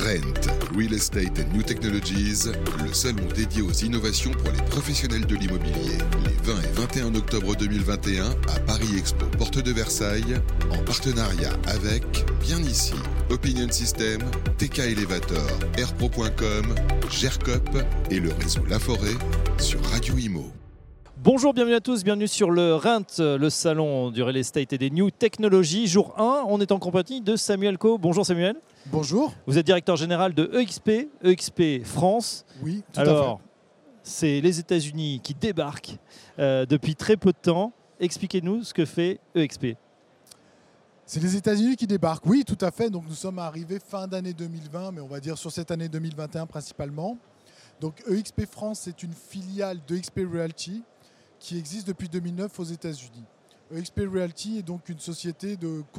RENT, Real Estate and New Technologies, le salon dédié aux innovations pour les professionnels de l'immobilier, les 20 et 21 octobre 2021 à Paris Expo, porte de Versailles, en partenariat avec, bien ici, Opinion System, TK Elevator, Airpro.com, GERCOP et le réseau La Forêt sur Radio Imo. Bonjour, bienvenue à tous, bienvenue sur le RENT, le salon du Real Estate et des New Technologies. Jour 1, on est en compagnie de Samuel Coe. Bonjour Samuel. Bonjour. Vous êtes directeur général de EXP France. Oui, tout Alors, à fait. c'est les États-Unis qui débarquent depuis très peu de temps. Expliquez-nous ce que fait EXP. C'est les États-Unis qui débarquent, oui, tout à fait. Donc nous sommes arrivés fin d'année 2020, mais on va dire sur cette année 2021 principalement. Donc EXP France, c'est une filiale d'EXP Realty qui existe depuis 2009 aux États-Unis. EXP Realty est donc une société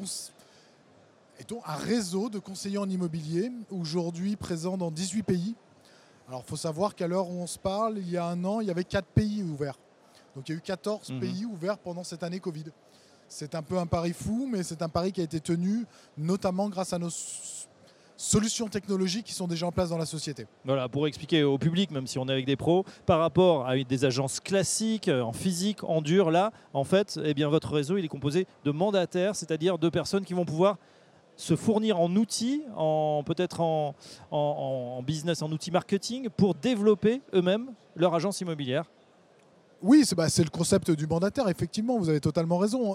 un réseau de conseillers en immobilier, aujourd'hui présent dans 18 pays. Alors il faut savoir qu'à l'heure où on se parle, il y a un an, il y avait 4 pays ouverts. Donc il y a eu 14 pays ouverts pendant cette année Covid. C'est un peu un pari fou, mais c'est un pari qui a été tenu notamment grâce à nos solutions technologiques qui sont déjà en place dans la société. Voilà, pour expliquer au public, même si on est avec des pros, par rapport à des agences classiques, en physique, en dur, là, en fait, eh bien, votre réseau il est composé de mandataires, c'est-à-dire de personnes qui vont pouvoir se fournir en outils, peut-être en business, en outils marketing, pour développer eux-mêmes leur agence immobilière. Oui, c'est le concept du mandataire, effectivement, vous avez totalement raison.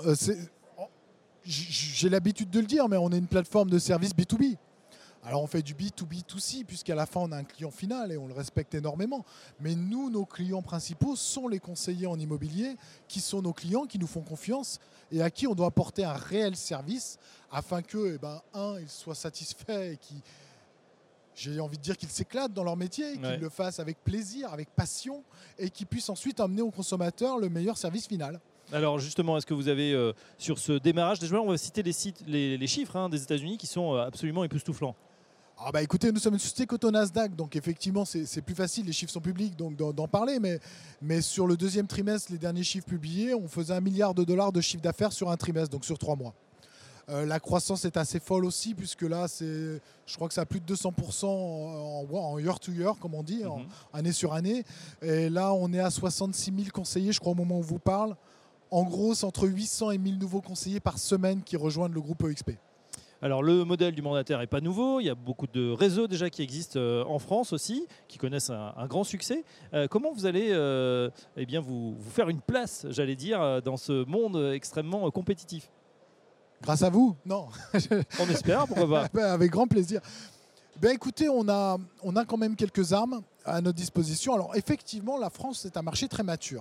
J'ai l'habitude de le dire, mais on est une plateforme de service B2B. Alors on fait du B2B2C, puisqu'à la fin on a un client final et on le respecte énormément. Mais nous, nos clients principaux sont les conseillers en immobilier, qui sont nos clients, qui nous font confiance et à qui on doit apporter un réel service afin que, ils soient satisfaits et j'ai envie de dire qu'ils s'éclatent dans leur métier, qu'ils le fassent avec plaisir, avec passion et qu'ils puissent ensuite emmener au consommateur le meilleur service final. Alors justement, est-ce que vous avez sur ce démarrage, déjà on va citer les chiffres des États-Unis qui sont absolument époustouflants. Écoutez, nous sommes une société cotée au Nasdaq, donc effectivement c'est plus facile, les chiffres sont publics donc d'en parler, mais sur le deuxième trimestre, les derniers chiffres publiés, on faisait $1 milliard de chiffre d'affaires sur un trimestre, donc sur 3 mois. La croissance est assez folle aussi, puisque là, je crois que ça a plus de 200% en year to year, comme on dit, en année sur année. Et là, on est à 66 000 conseillers, je crois, au moment où on vous parle. En gros, c'est entre 800 et 1000 nouveaux conseillers par semaine qui rejoignent le groupe EXP. Alors le modèle du mandataire n'est pas nouveau, il y a beaucoup de réseaux déjà qui existent en France aussi, qui connaissent un grand succès. Comment vous allez vous faire une place, j'allais dire, dans ce monde extrêmement compétitif ? Grâce à vous ? Non. On espère, pourquoi pas. Avec grand plaisir. Écoutez, on a quand même quelques armes à notre disposition. Alors effectivement, la France est un marché très mature.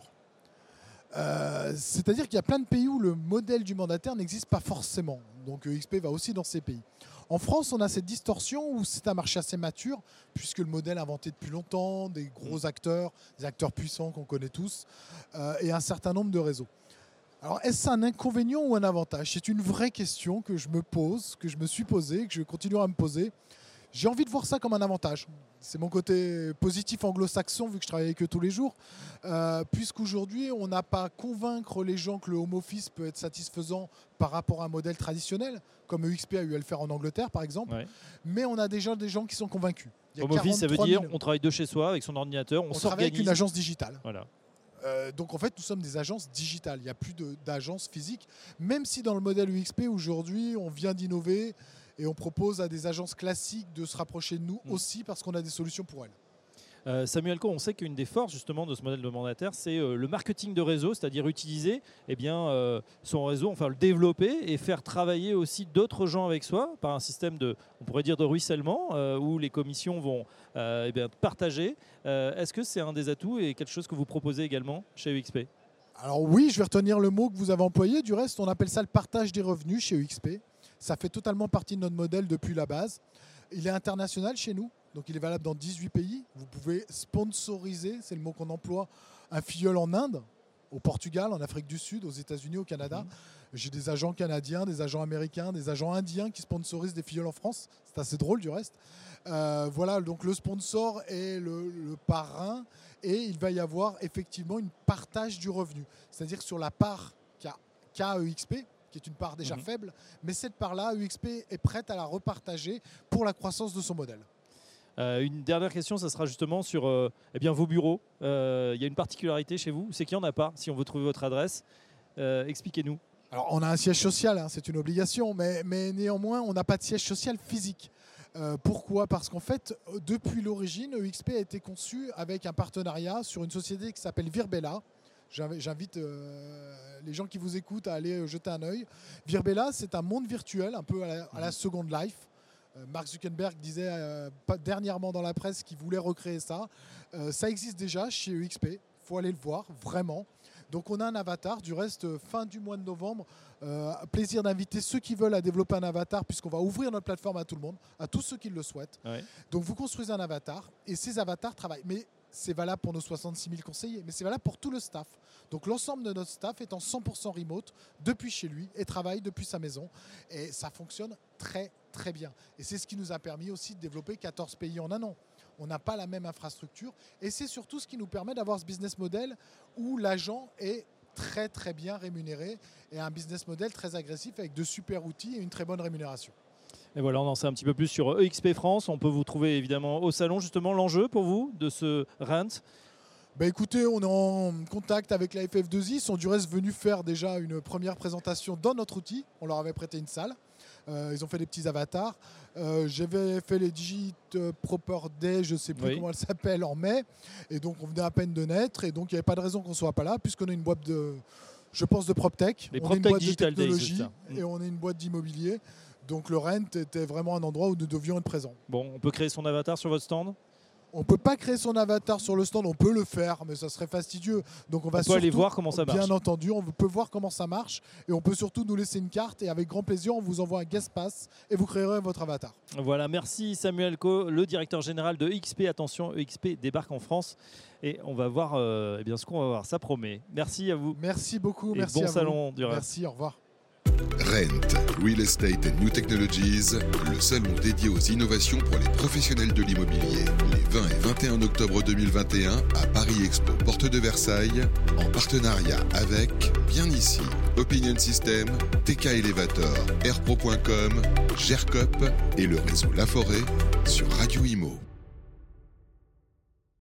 C'est-à-dire qu'il y a plein de pays où le modèle du mandataire n'existe pas forcément. Donc EXP va aussi dans ces pays. En France, on a cette distorsion où c'est un marché assez mature, puisque le modèle est inventé depuis longtemps, des gros acteurs, des acteurs puissants qu'on connaît tous, et un certain nombre de réseaux. Alors, est-ce un inconvénient ou un avantage ? C'est une vraie question que je me pose, que je me suis posée, que je continuerai à me poser. J'ai envie de voir ça comme un avantage. C'est mon côté positif anglo-saxon, vu que je travaille avec eux tous les jours. Puisqu'aujourd'hui, on n'a pas à convaincre les gens que le home office peut être satisfaisant par rapport à un modèle traditionnel, comme EXP a eu à le faire en Angleterre, par exemple. Ouais. Mais on a déjà des gens qui sont convaincus. Home office, ça veut dire on travaille de chez soi avec son ordinateur, on travaille avec une agence digitale. Voilà. Donc en fait, nous sommes des agences digitales. Il n'y a plus d'agences physiques, même si dans le modèle EXP, aujourd'hui, on vient d'innover et on propose à des agences classiques de se rapprocher de nous aussi parce qu'on a des solutions pour elles. Samuel Coe, on sait qu'une des forces justement de ce modèle de mandataire, c'est le marketing de réseau, c'est-à-dire utiliser son réseau, enfin le développer et faire travailler aussi d'autres gens avec soi par un système on pourrait dire de ruissellement où les commissions vont partager. Est-ce que c'est un des atouts et quelque chose que vous proposez également chez EXP ? Alors oui, je vais retenir le mot que vous avez employé. Du reste, on appelle ça le partage des revenus chez EXP. Ça fait totalement partie de notre modèle depuis la base. Il est international chez nous, donc il est valable dans 18 pays. Vous pouvez sponsoriser, c'est le mot qu'on emploie, un filleul en Inde, au Portugal, en Afrique du Sud, aux États-Unis, au Canada. J'ai des agents canadiens, des agents américains, des agents indiens qui sponsorisent des filleuls en France. C'est assez drôle du reste. Voilà, donc le sponsor est le parrain et il va y avoir effectivement une partage du revenu. C'est-à-dire sur la part qu'a EXP, qui est une part déjà faible, mais cette part-là, EXP est prête à la repartager pour la croissance de son modèle. Une dernière question, ça sera justement sur vos bureaux. Il y a une particularité chez vous, c'est qu'il n'y en a pas, si on veut trouver votre adresse. Expliquez-nous. Alors, on a un siège social, hein, c'est une obligation, mais néanmoins, on n'a pas de siège social physique. Pourquoi ? Parce qu'en fait, depuis l'origine, EXP a été conçu avec un partenariat sur une société qui s'appelle Virbela. J'invite les gens qui vous écoutent à aller jeter un œil. Virbela, c'est un monde virtuel, un peu à la Second Life. Mark Zuckerberg disait dernièrement dans la presse qu'il voulait recréer ça. Ça existe déjà chez EXP, il faut aller le voir, vraiment. Donc on a un avatar, du reste, fin du mois de novembre, plaisir d'inviter ceux qui veulent à développer un avatar, puisqu'on va ouvrir notre plateforme à tout le monde, à tous ceux qui le souhaitent. Ouais. Donc vous construisez un avatar, et ces avatars travaillent. Mais c'est valable pour nos 66 000 conseillers, mais c'est valable pour tout le staff. Donc l'ensemble de notre staff est en 100% remote depuis chez lui et travaille depuis sa maison. Et ça fonctionne très très bien. Et c'est ce qui nous a permis aussi de développer 14 pays en un an. On n'a pas la même infrastructure et c'est surtout ce qui nous permet d'avoir ce business model où l'agent est très très bien rémunéré et un business model très agressif avec de super outils et une très bonne rémunération. Et voilà, on en sait un petit peu plus sur EXP France. On peut vous trouver évidemment au salon. Justement, l'enjeu pour vous de ce rent ? Écoutez, on est en contact avec la FF2I. Ils sont du reste venus faire déjà une première présentation dans notre outil. On leur avait prêté une salle. Ils ont fait des petits avatars. J'avais fait les Digit Proper Day, je ne sais plus comment elle s'appelle, en mai. Et donc, on venait à peine de naître. Et donc, il n'y avait pas de raison qu'on ne soit pas là, puisqu'on est une boîte de, je pense, de PropTech. Les on est une boîte de technologie Days, et on est une boîte d'immobilier. Donc, le Rent était vraiment un endroit où nous devions être présents. Bon, on peut créer son avatar sur votre stand ? On ne peut pas créer son avatar sur le stand, on peut le faire, mais ça serait fastidieux. Donc on va aller voir comment ça marche. Bien entendu, on peut voir comment ça marche et on peut surtout nous laisser une carte et avec grand plaisir, on vous envoie un guest pass et vous créerez votre avatar. Voilà, merci Samuel Coe, le directeur général de EXP. Attention, EXP débarque en France et on va voir ce qu'on va voir, ça promet. Merci à vous. Merci beaucoup, et merci bon à salon vous. du rêve. Merci, au revoir. Rent, Real Estate and New Technologies, le salon dédié aux innovations pour les professionnels de l'immobilier, les 20 et 21 octobre 2021 à Paris Expo, porte de Versailles, en partenariat avec, bien ici, Opinion System, TK Elevator, Airpro.com, GERCOP et le réseau La Forêt sur Radio Imo.